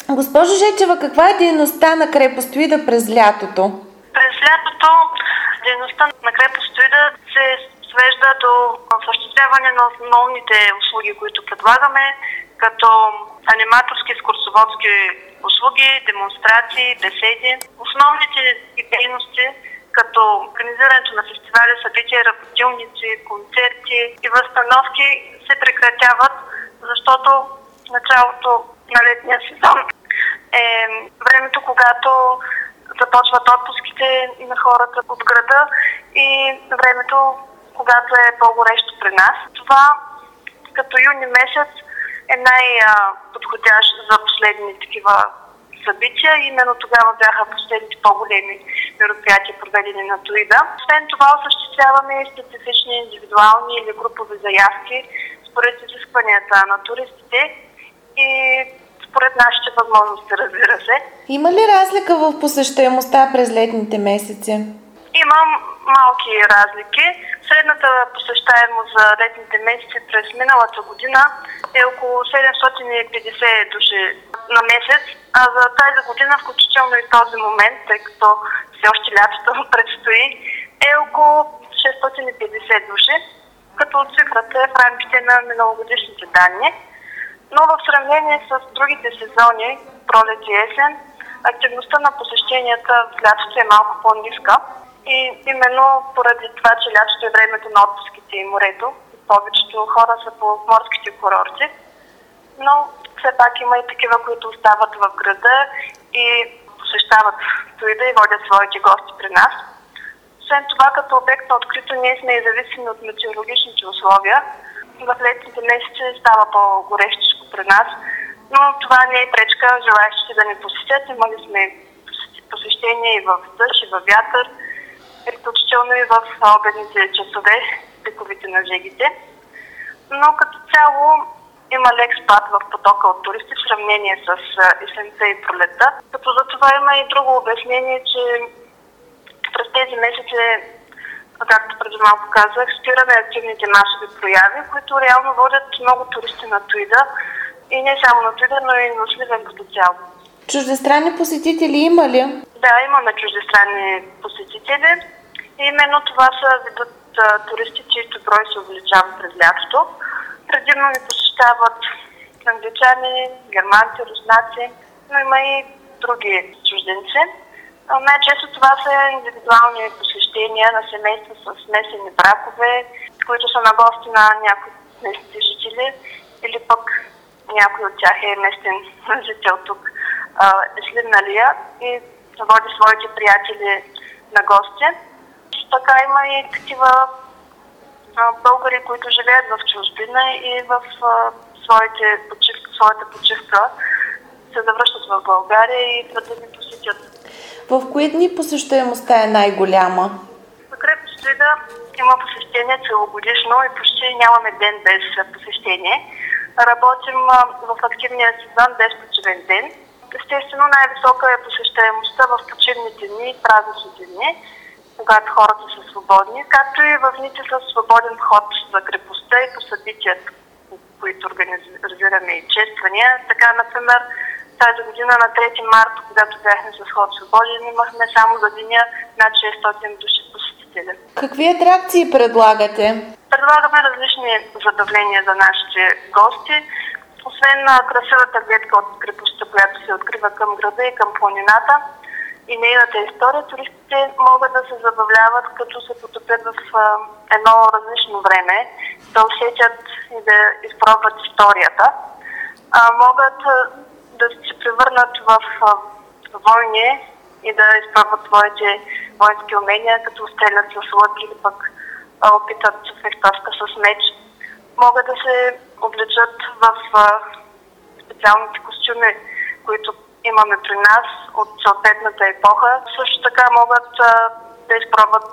Госпожо Жечева, каква е дейността на Крепостоида през лятото? През лятото дейността на Крепостоида се свежда до осъществяване на основните услуги, които предлагаме, като аниматорски, екскурсоводски услуги, демонстрации, беседи. Основните дейности, като организирането на фестивали, събития, работилници, концерти и възстановки се прекратяват, защото началото на летния сезон е времето, когато започват отпуските на хората от града и времето, когато е по-горещо при нас. Това като юни месец е най-подходящ за последни такива събития. Именно тогава бяха последните по-големи мероприятия, проведени на Тоида. Освен това осъществяваме специфични индивидуални или групови заявки според изискванията на туристите и според нашите възможности, разбира се. Има ли разлика в посещаемостта през летните месеци? Има малки разлики. Средната посещаемост за летните месеци през миналата година е около 750 души на месец, а за тази година, включително и този момент, тъй като все още лятото предстои, е около 650 души, като цифрата е в рамките на миналогодишните данни. Но в сравнение с другите сезони, пролет и есен, активността на посещенията в лятото е малко по-ниска. И именно поради това, че лятото е времето на отпуските и морето, повечето хора са по морските курорти, но все пак има и такива, които остават в града и посещават Тоида и водят своите гости при нас. Освен това, като обект на открито, ние сме и зависими от метеорологичните условия. В летните месеци става по-горещичко при нас, но това не е пречка желаещите да ни посетят. Имали сме посещения и в дъжд, и в вятър, включително и в обедните часове, пиковите на жегите. Но като цяло има лек спад в потока от туристи в сравнение с есента и пролета. Като за това има и друго обяснение, че през тези месеци, както преди малко казах, спираме активните масови прояви, които реално водят много туристи на Тоида. И не само на Тоида, но и на Сливен като цяло. Чуждестранни посетители има ли? Да, имаме чуждестранни посетители. И именно това са видът туристи, чието брой се увеличава през лятото. Предимно ни посещават англичани, германци, руснаци, но има и други чужденци. Най-често това са индивидуални посещения на семейства с смесени бракове, които са на гости на някои местните жители, или пък някой от тях е местен жител тук, Еслим Налия, и води своите приятели на гости. Така има и такива българи, които живеят в чужбина и в своята почивка се завръщат в България и идват да ни посетят. В кои дни посещаемостта е най-голяма? За Крепостоида има посещение целогодишно и почти нямаме ден без посещение. Работим в активния сезон без почивен ден. Естествено, най-висока е посещаемостта в почивните дни и празничните дни, когато хората са свободни, както и в дните с свободен ход за крепостта и по събитията, които организираме и чествания. Така, например, тази година на 3 март, когато бяхме с ход свободен, имахме само за деня над 600 души посетители. Какви атракции предлагате? Предлагаме различни забавления за нашите гости. Освен красивата гледка от крепостта, която се открива към града и към планината и нейната история, туристите могат да се забавляват, като се потопят в едно различно време, да усетят и да изпробват историята. Могат да се превърнат в войни и да изпробват своите воински умения, като стрелят с лък или пък опитат фехтовка с меч. Могат да се облечат в специалните костюми, които имаме при нас от съответната епоха. Също така могат да изпробват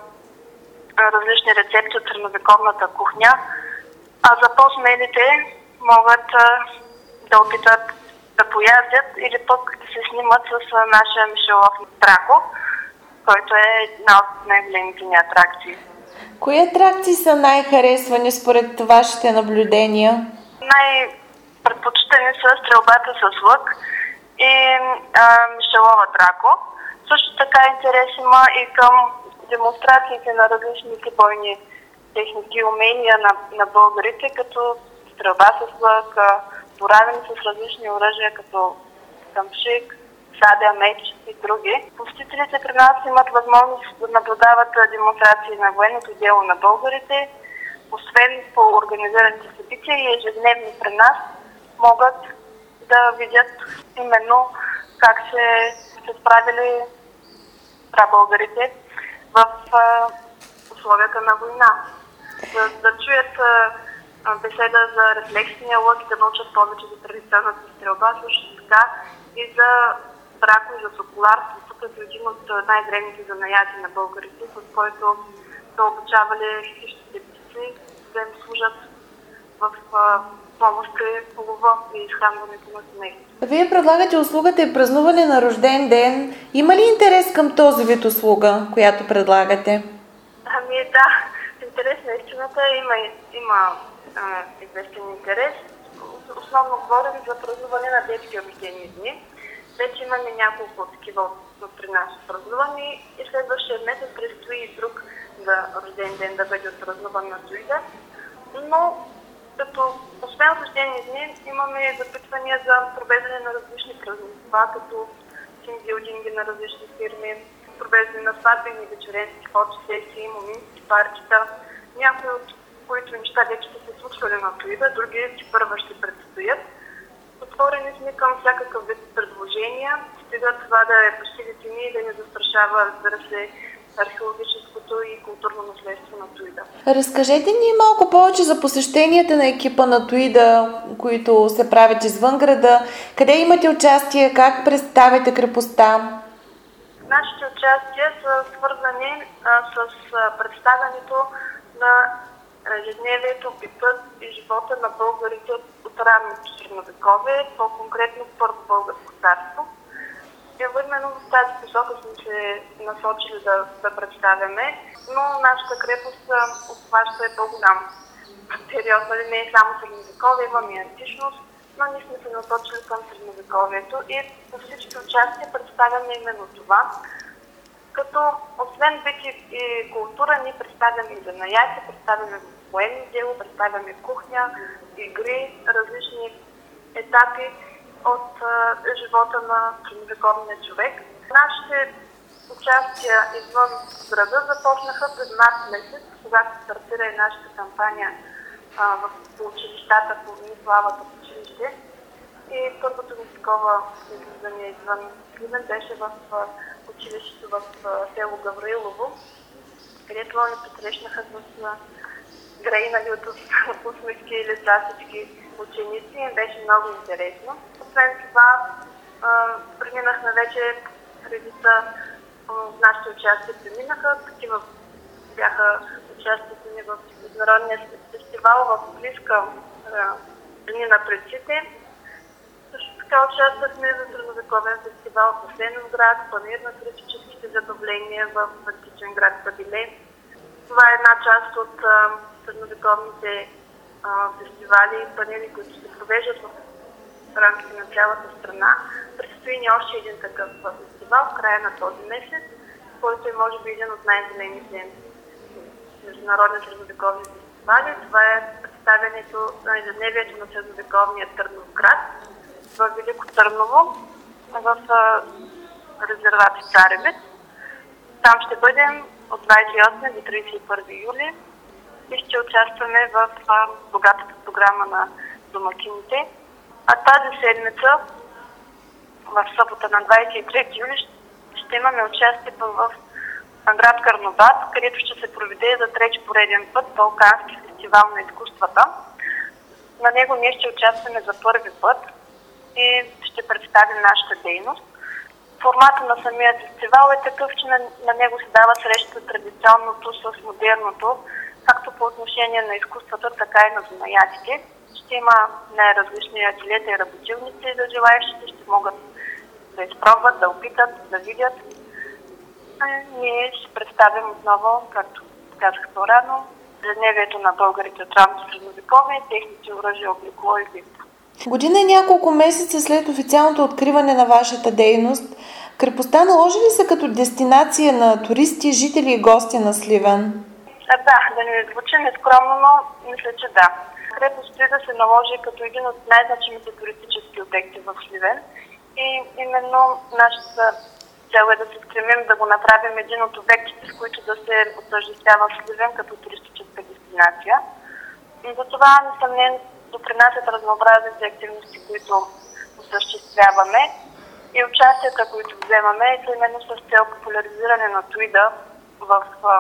различни рецепти от средновековната кухня, а за по-смелите могат да опитат да пояздят или пък да се снимат с нашия Мишелов Драко, който е една от най-големите ни атракции. Кои атракции са най-харесвани според вашите наблюдения? Най-предпочитани са стрелбата с лък и Мишелова Драко. Също така интерес има и към демонстрациите на различните бойни техники и умения на българите, като стрелба с лък, боравене с различни оръжия, като камшик, садя, меч и други. Посетителите при нас имат възможност да наблюдават демонстрации на военното дело на българите, освен по организираните събития и ежедневно при нас могат да видят именно как се справили прабългарите в условията на война. Да чуят беседа за рефлексния лък и да научат повече за традиционната стрелба, също така и за брако и за соколарството, като един от най-древните занаяти на българите, с който са обучавали хищите птици да им служат в помощ при полова и изхранването на семейството. Вие предлагате услугата и празнуване на рожден ден. Има ли интерес към този вид услуга, която предлагате? Ами да, интерес на истината има известен интерес. Основно говорим за празнуване на детски рождени дни. Вече имаме няколко такива при нас празнувани и следващия месец предстои и друг за рожден ден да бъде отпразнуван на Туида. Но като освен рождени дни имаме запитвания за провеждане на различни празненства, като тимбилдинги на различни фирми, провеждане на сватбени вечеренски фотосесии, момински парчета, някои от които неща вече са се случвали на Туида, други първа ще предстоят. Отворени сме към всякакъв вид предложения, стига това да е по силите ни и да не застрашава, разбира се, археологическото и културно наследство на Туида. Разкажете ни малко повече за посещенията на екипа на Туида, които се правят извън града. Къде имате участие? Как представяте крепостта? Нашите участия са свързани с представянето на ежедневието, битът и живота на българите от ранното средновековие, по-конкретно Първо българско царство. Именно в тази посока сме се насочили да представяме, но нашата крепост обхваща е по-голям период, не е само средновековие, имаме и античност, но ние сме се насочили към средновековието и по всички участия представяме именно това. Като освен бит и култура, ние представяме и занаяти, представяме военно дело, представяме кухня, игри, различни етапи от живота на средновековния човек. Нашите участия извън града започнаха през март месец, когато стартира и нашата кампания по училищата, по славата в училище. И първото ми такова излизане извън Сливен беше в училището в село Гавраилово, където ни посрещнаха с грейнали от усмивки и лица всички ученици. Им беше много интересно. Освен това, преминахме вече редица нашите участия преминаха. Такива бяха участията ни в Международния фестивал в близка Дни на предците. Също така участвахме в Средновековен фестивал в Асеновград, панир на туристическите забавления в античен град Кабиле. Това е една част от средновековните фестивали и панели, които се провеждат в рамките на цялата страна. Предстои ни още един такъв фестивал в края на този месец, който е може би един от най-големите международни средновековни фестивали. Това е представянето на ежедневието на средновековния Търновград в Велико Търново, в резерват Царевец. Там ще бъдем от 28 до 31 юли и ще участваме в богатата програма на домакините. А тази седмица, в събота на 23 юли, ще имаме участие в град Карнобат, където ще се проведе за трети пореден път Балкански фестивал на изкуствата. На него ние ще участваме за първи път и ще представим нашата дейност. Формата на самия фестивал е такъв, че на него се дава среща традиционното с модерното, както по отношение на изкуствата, така и на занаятите. Ще има най-различни ателиета и работилници за желаещите, ще могат да изпробват, да опитат, да видят. Ние ще представим отново, както казах по-рано, ежедневието на българите от ранното средновековие, техните оръжия, облекло и вид. Година и няколко месеца след официалното откриване на вашата дейност, крепостта наложи ли се като дестинация на туристи, жители и гости на Сливен? Да не звучи нескромно, но мисля, че да. Крепост Троида се наложи като един от най-значимите туристически обекти в Сливен и именно нашата цел е да се стремим да го направим един от обектите, с които да се отъждествява Сливен като туристическа дестинация. И за това, несъмнено, допринасят разнообразните активности, които осъществяваме и участията, които вземаме, са именно с цел популяризиране на Троида в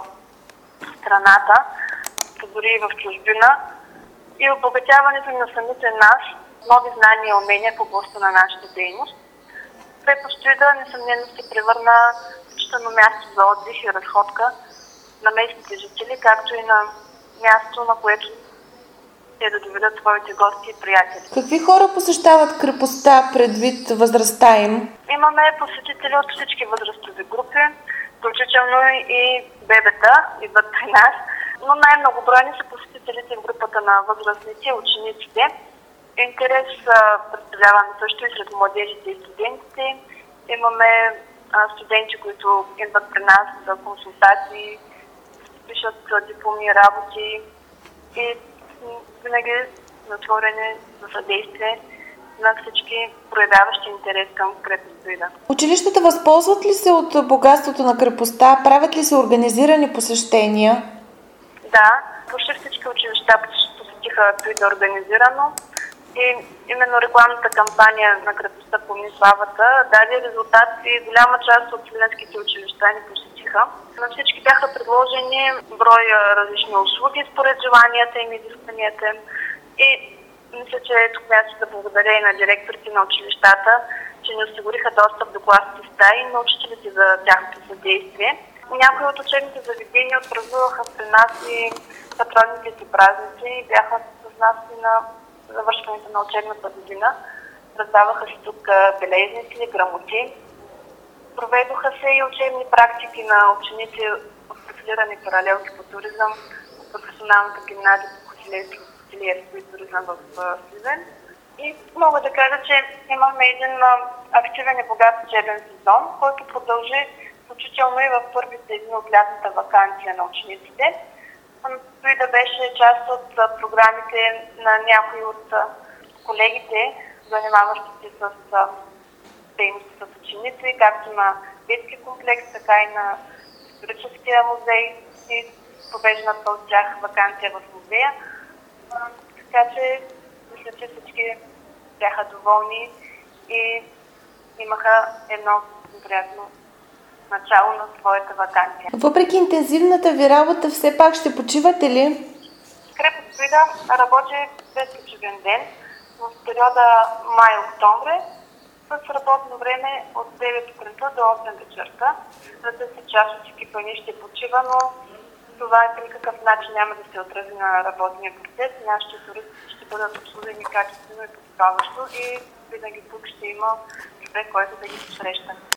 страната, дори и в чужбина, и обогатяването на самите нас, нови знания и умения в областта на нашата дейност. Крепост Троида несъмнено се превърна включително място за отдих и разходка на местните жители, както и на място, на което те да доведат своите гости и приятели. Какви хора посещават крепостта предвид възрастта им? Имаме посетители от всички възрастови групи, включително и бебета идват при нас, но най-многобройни са посетителите в групата на възрастните и учениците. Интерес представляваме също и сред младежите и студентите. Имаме студенти, които идват при нас за консултации, пишат дипломни работи и винаги затворени за съдействие на всички проявяващи интерес към крепост Троида. Училищата възползват ли се от богатството на крепостта? Правят ли се организирани посещения? Да, почти всички училища посетиха Троида организирано и именно рекламната кампания на крепостта "Помни славата" даде резултат и голяма част от сливенските училища ни посетиха. На всички бяха предложени брой различни услуги според желанията им и изискванията им. И мисля, че е тук място да благодаря и на директорите на училищата, че ни осигуриха достъп до класните стаи и на учителите за тяхното съдействие. Някои от учебните заведения отпразнуваха при нас и патронните си празници и бяха с нас и на завършването на учебната година. Раздаваха се тук белезници, грамоти. Проведоха се и учебни практики на ученици от профилирани паралелки по туризъм от професионалната гимназия по хотелиерство и туризъм в Сливен. И мога да кажа, че имахме един активен и богат учебен сезон, който продължи включително и в първите дни от лятната ваканция на учениците. Троида беше част от програмите на някои от колегите, занимаващи се с дейности с ученици, както на детски комплекс, така и на историческия музей и провежданата от тях ваканция в музея. Така че мисля, че всички бяха доволни и имаха едно приятно начало на своята ваканция. Въпреки интензивната ви работа, все пак ще почивате ли? Крепост Троида работи без почивен ден в периода май-октомври с работно време от 9 сутринта до 8 вечерта. За се част от екипа ни ще почива, но това по никакъв начин няма да се отрази на работния процес. Нашите туристи ще бъдат обслужени качествено и подобаващо и винаги тук ще има човек, който да ги посреща.